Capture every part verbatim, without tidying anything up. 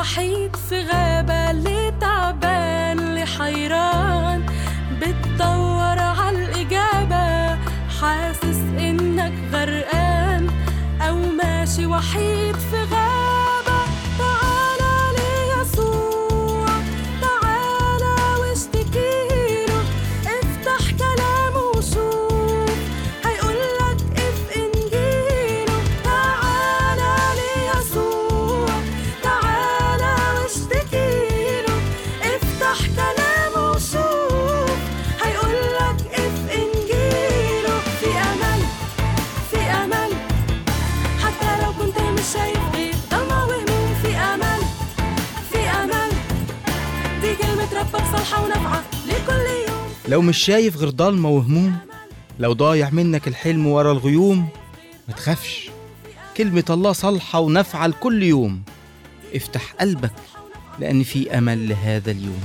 وحيد في غابة، اللي تعبان اللي حيران بتدور عالإجابة، حاسس إنك غرقان أو ماشي وحيد في غابة. تعالى ليسوع، تعالى واشتكيله، افتح كلامه وشوف هيقولك اف إنجيله. تعالى ليسوع، تعالى واشتكيله، افتح كلامه وشوف هيقولك اف إنجيله. في أمل، في أمل، حتى لو كنت مش شايف غير ضلمة وهموم. في أمل، في أمل، دي كلمة ربك صالحة ونافعة لكل يوم. لو مش شايف غير ضلمة وهموم، لو ضايع منك الحلم ورا الغيوم، ما تخافش، كلمة الله صالحة ونافعة لكل يوم. افتح قلبك لأن في أمل لهذا اليوم.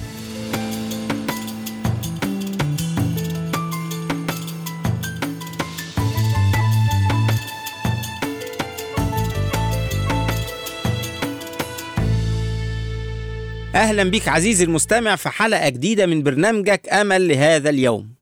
أهلا بك عزيزي المستمع في حلقة جديدة من برنامجك أمل لهذا اليوم.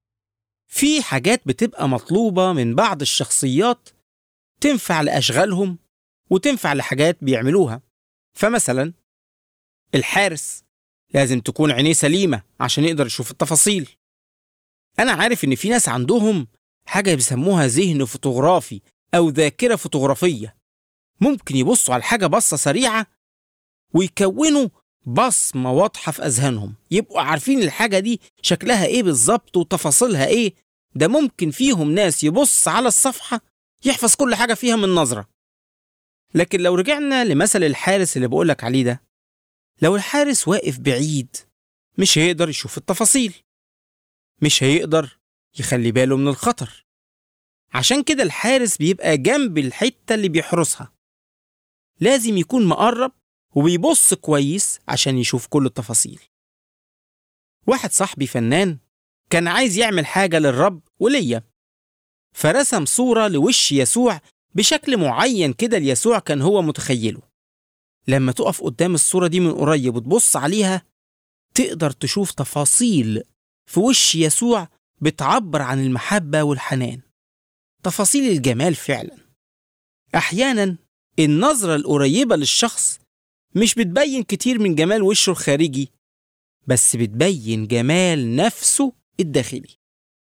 في حاجات بتبقى مطلوبة من بعض الشخصيات تنفع لأشغالهم وتنفع لحاجات بيعملوها. فمثلا الحارس لازم تكون عينيه سليمة عشان يقدر يشوف التفاصيل. أنا عارف إن في ناس عندهم حاجة بيسموها ذهن فوتوغرافي أو ذاكرة فوتوغرافية، ممكن يبصوا على حاجة بصة سريعة ويكونوا بصمة واضحة في أذهانهم، يبقوا عارفين الحاجة دي شكلها إيه بالظبط وتفاصيلها إيه. ده ممكن فيهم ناس يبص على الصفحة يحفظ كل حاجة فيها من نظرة. لكن لو رجعنا لمثل الحارس اللي بقولك عليه ده، لو الحارس واقف بعيد مش هيقدر يشوف التفاصيل، مش هيقدر يخلي باله من الخطر. عشان كده الحارس بيبقى جنب الحتة اللي بيحرسها، لازم يكون مقرب وبيبص كويس عشان يشوف كل التفاصيل. واحد صاحبي فنان كان عايز يعمل حاجة للرب وليا، فرسم صورة لوش يسوع بشكل معين كده ليسوع كان هو متخيله. لما تقف قدام الصورة دي من قريب وتبص عليها، تقدر تشوف تفاصيل في وش يسوع بتعبر عن المحبة والحنان، تفاصيل الجمال فعلا. أحيانا النظرة القريبة للشخص مش بتبين كتير من جمال وشه الخارجي، بس بتبين جمال نفسه الداخلي.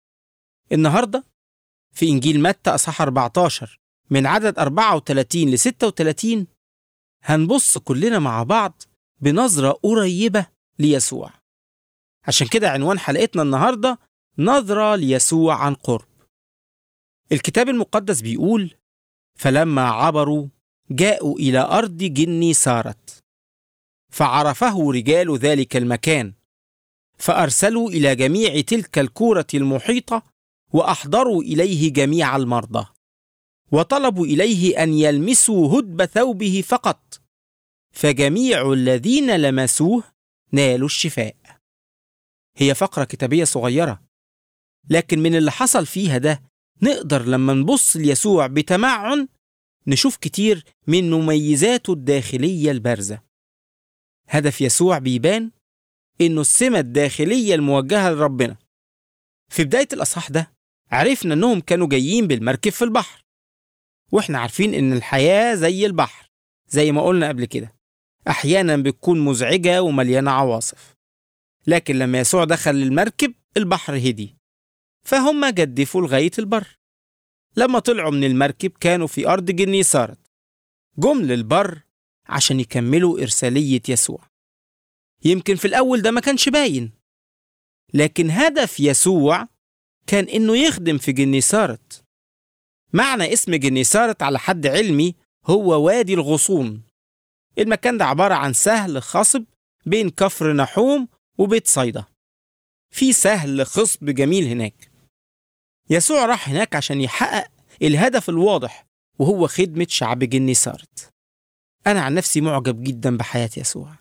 النهاردة في إنجيل متى أصحاح أربعة عشر من عدد أربعة وثلاثين ل ستة وثلاثين هنبص كلنا مع بعض بنظرة قريبة ليسوع. عشان كده عنوان حلقتنا النهاردة نظرة ليسوع عن قرب. الكتاب المقدس بيقول: فلما عبروا جاءوا إلى أرض جني سارت، فعرفه رجال ذلك المكان، فأرسلوا إلى جميع تلك الكورة المحيطة، وأحضروا إليه جميع المرضى، وطلبوا إليه أن يلمسوا هدب ثوبه فقط، فجميع الذين لمسوه نالوا الشفاء. هي فقرة كتابية صغيرة، لكن من اللي حصل فيها ده نقدر لما نبص ليسوع بتمعن نشوف كتير من مميزاته الداخلية البارزة. هدف يسوع بيبان إنه السمة الداخلية الموجهة لربنا. في بداية الأصحاح ده عرفنا إنهم كانوا جايين بالمركب في البحر، وإحنا عارفين إن الحياة زي البحر زي ما قلنا قبل كده، أحيانا بتكون مزعجة ومليانة عواصف. لكن لما يسوع دخل المركب البحر هدي، فهم جدفوا لغاية البر. لما طلعوا من المركب كانوا في أرض جني سارت، جم للبر عشان يكملوا إرسالية يسوع. يمكن في الأول ده ما كانش باين، لكن هدف يسوع كان إنه يخدم في جني سارت. معنى اسم جني سارت على حد علمي هو وادي الغصون. المكان ده عبارة عن سهل خصب بين كفر نحوم وبيت صيدا، في سهل خصب جميل هناك. يسوع راح هناك عشان يحقق الهدف الواضح، وهو خدمة شعب جني سارت. أنا عن نفسي معجب جدا بحياة يسوع،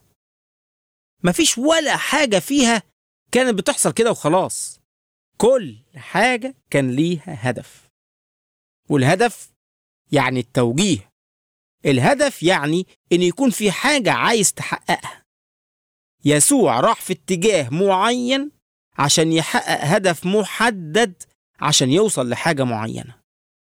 مفيش ولا حاجة فيها كانت بتحصل كده وخلاص، كل حاجة كان ليها هدف، والهدف يعني التوجيه، الهدف يعني إن يكون في حاجة عايز تحققها. يسوع راح في اتجاه معين عشان يحقق هدف محدد عشان يوصل لحاجة معينة.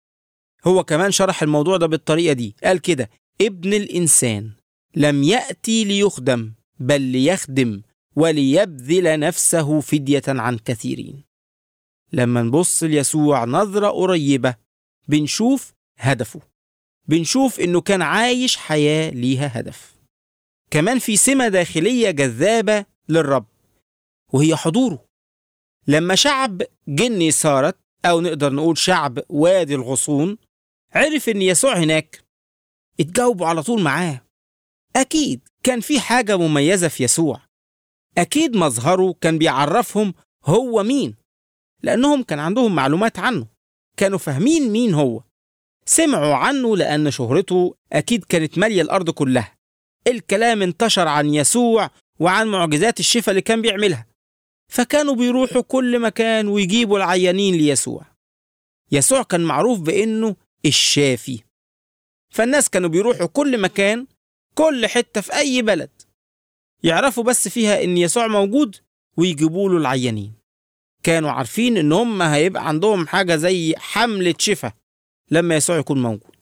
هو كمان شرح الموضوع ده بالطريقة دي، قال كده: ابن الإنسان لم يأتي ليخدم بل ليخدم وليبذل نفسه فدية عن كثيرين. لما نبص ليسوع نظرة قريبة بنشوف هدفه، بنشوف إنه كان عايش حياة ليها هدف. كمان في سمة داخلية جذابة للرب وهي حضوره. لما شعب جني سارت، أو نقدر نقول شعب وادي الغصون، عرف إن يسوع هناك، اتجاوبوا على طول معاه. أكيد كان في حاجة مميزة في يسوع، أكيد مظهره كان بيعرفهم هو مين، لأنهم كان عندهم معلومات عنه، كانوا فاهمين مين هو، سمعوا عنه لأن شهرته أكيد كانت مالية الأرض كلها. الكلام انتشر عن يسوع وعن معجزات الشفاء اللي كان بيعملها، فكانوا بيروحوا كل مكان ويجيبوا العيانين ليسوع. يسوع كان معروف بأنه الشافي، فالناس كانوا بيروحوا كل مكان، كل حتة في أي بلد يعرفوا بس فيها إن يسوع موجود ويجيبوا له العيانين. كانوا عارفين إن هم هيبقى عندهم حاجة زي حملة شفاء لما يسوع يكون موجود.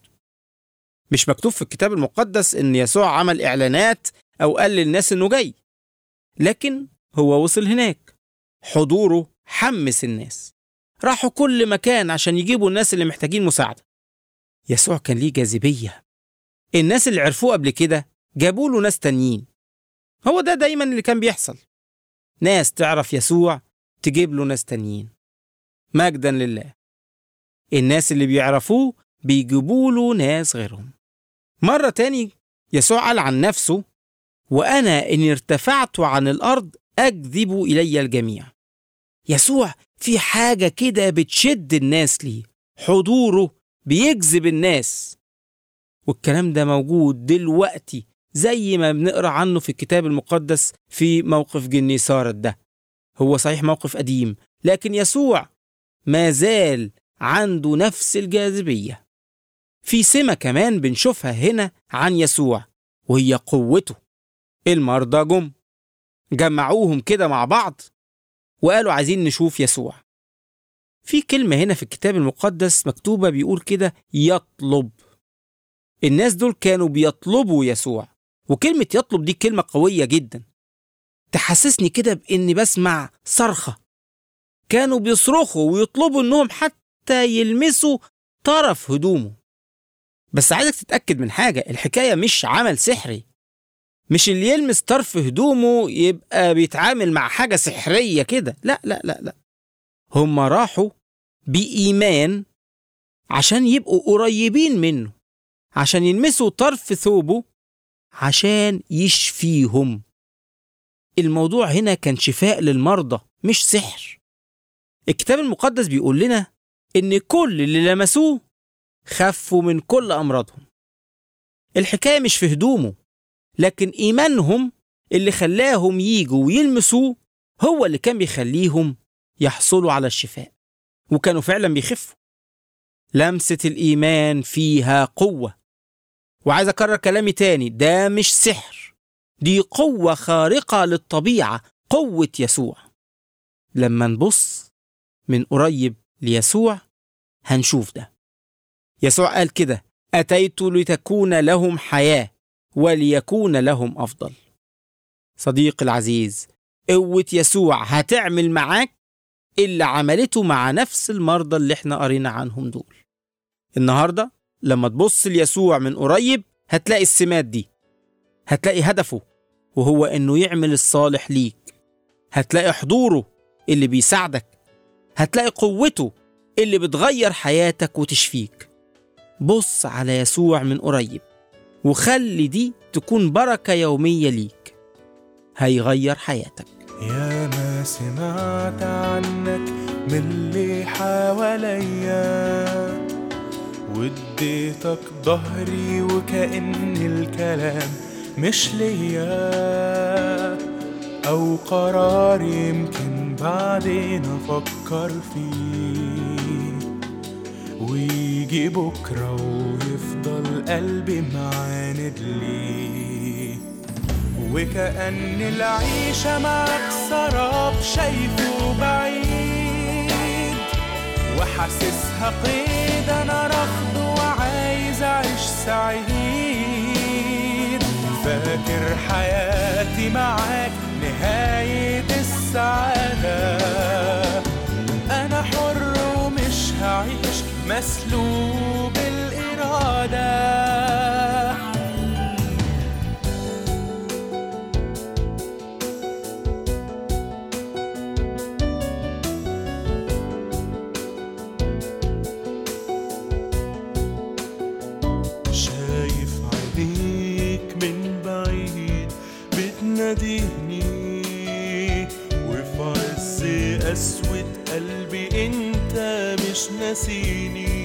مش مكتوب في الكتاب المقدس إن يسوع عمل إعلانات أو قال للناس إنه جاي، لكن هو وصل هناك، حضوره حمس الناس، راحوا كل مكان عشان يجيبوا الناس اللي محتاجين مساعدة. يسوع كان ليه جاذبية، الناس اللي عرفوه قبل كده جابوا له ناس تانيين. هو ده دايما اللي كان بيحصل، ناس تعرف يسوع تجيب له ناس تانيين. مجدا لله، الناس اللي بيعرفوه بيجيبوا له ناس غيرهم. مرة تاني يسوع قال عن نفسه: وأنا إن ارتفعت عن الأرض أجذب إلي الجميع. يسوع في حاجة كده بتشد الناس ليه، حضوره بيجذب الناس، والكلام ده موجود دلوقتي زي ما بنقرأ عنه في الكتاب المقدس في موقف جني سارت ده. هو صحيح موقف قديم، لكن يسوع ما زال عنده نفس الجاذبية. في سمة كمان بنشوفها هنا عن يسوع وهي قوته. المرضى جم جمعوهم كده مع بعض وقالوا عايزين نشوف يسوع. في كلمة هنا في الكتاب المقدس مكتوبة بيقول كده: يطلب. الناس دول كانوا بيطلبوا يسوع، وكلمة يطلب دي كلمة قوية جدا، تحسسني كده بإني بسمع صرخة. كانوا بيصرخوا ويطلبوا إنهم حتى يلمسوا طرف هدومه. بس عايزك تتأكد من حاجة، الحكاية مش عمل سحري، مش اللي يلمس طرف هدومه يبقى بيتعامل مع حاجة سحرية كده، لا لا لا لا. هم راحوا بإيمان عشان يبقوا قريبين منه، عشان يلمسوا طرف ثوبه عشان يشفيهم. الموضوع هنا كان شفاء للمرضى مش سحر. الكتاب المقدس بيقول لنا إن كل اللي لمسوه خفوا من كل أمراضهم. الحكاية مش في هدومه، لكن إيمانهم اللي خلاهم ييجوا ويلمسوه هو اللي كان بيخليهم يحصلوا على الشفاء، وكانوا فعلا بيخفوا. لمسة الإيمان فيها قوة. وعايز أكرر كلامي تاني، ده مش سحر، دي قوة خارقة للطبيعة، قوة يسوع. لما نبص من قريب ليسوع هنشوف ده. يسوع قال كده: أتيت لتكون لهم حياة وليكون لهم أفضل. صديقي العزيز، قوة يسوع هتعمل معاك اللي عملته مع نفس المرضى اللي احنا قرينا عنهم دول. النهاردة لما تبص ليسوع من قريب هتلاقي السمات دي، هتلاقي هدفه وهو انه يعمل الصالح ليك، هتلاقي حضوره اللي بيساعدك، هتلاقي قوته اللي بتغير حياتك وتشفيك. بص على يسوع من قريب وخلي دي تكون بركة يومية ليك، هيغير حياتك. يا ما سمعت عنك من اللي حواليا، واديتك ظهري وكأن الكلام مش ليا، أو قرار يمكن بعدين أفكر فيه، ويجي بكرة يفضل قلبي معاند ليه. وكأن العيشة معك سراب شايفه بعيد، وحاسسها قيد أنا رفضه وعايز أعيش سعيد. فاكر حياتي معاك نهاية السعادة، أنا حر ومش هعيش مسلوب الإرادة. شايف عينيك من بعيد بتناديني، وفي عز أسود قلبي انت مش ناسيني.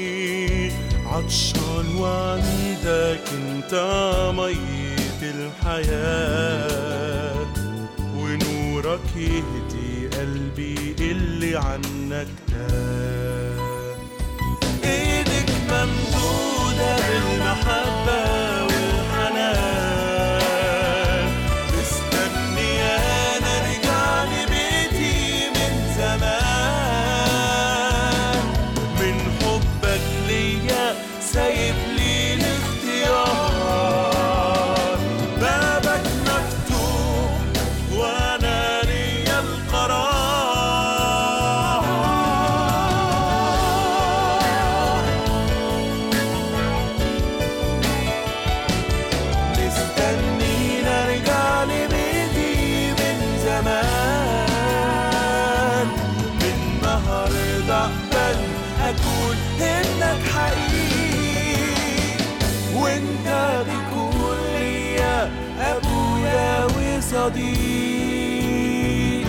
عطشان وعندك انت مية الحياة، ونورك يهدي قلبي اللي عنك تاه. ايدك ممدودة بالمحبة والحنان، مستنيانا ارجع لبيتي من زمان. من حبك ليا سايب لي الاختيار، بابك مفتوح وانا ليا القرار. مستنينا ارجع لبيتي من زمان. من النهارده اقبل اكون ابنك حقيقي، وانت بتكون ليا ابويا وصديقي.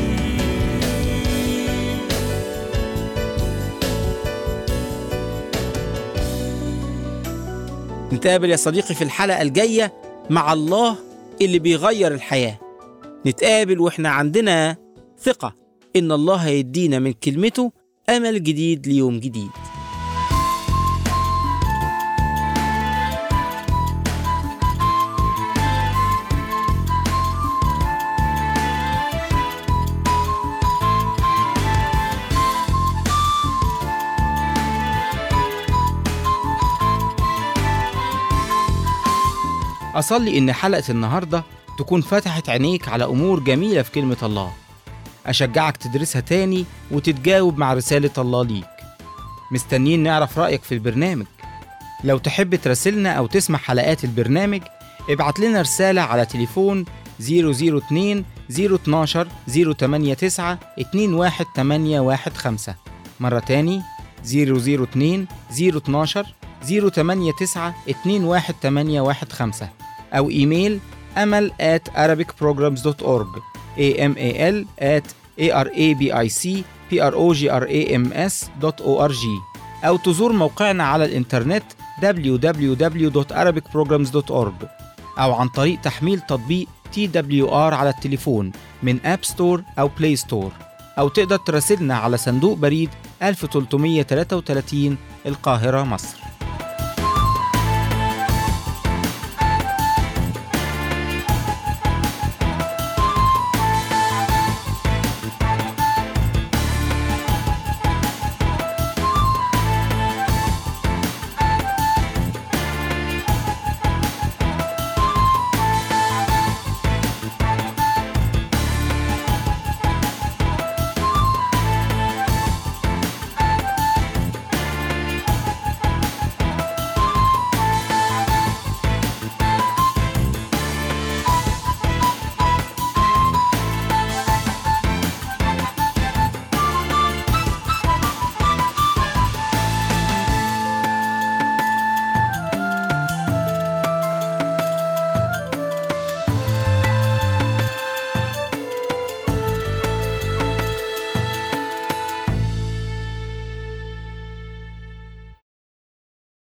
نتقابل يا صديقي في الحلقة الجاية مع الله اللي بيغير الحياة. نتقابل وإحنا عندنا ثقة إن الله هيدينا من كلمته أمل جديد ليوم جديد. أصلي إن حلقة النهاردة تكون فتحت عينيك على أمور جميلة في كلمة الله. أشجعك تدرسها تاني وتتجاوب مع رسالة الله ليك. مستنيين نعرف رأيك في البرنامج. لو تحب تراسلنا أو تسمع حلقات البرنامج ابعت لنا رسالة على تليفون صفر صفر اتنين صفر اتناشر صفر تمانية تسعة اتنين واحد تمانية واحد خمسة. مرة تاني صفر صفر اتنين صفر اتناشر صفر تمانية تسعة اتنين واحد تمانية واحد خمسة، أو إيميل أمل at arabic programs dot org amal at arabicprograms dot org، أو تزور موقعنا على الإنترنت دبليو دبليو دبليو دوت arabic programs dot org، أو عن طريق تحميل تطبيق تي دبليو آر على التليفون من أب ستور أو بلاي ستور، أو تقدر تراسلنا على صندوق بريد ألف وثلاثمائة وثلاثة وثلاثين القاهرة مصر.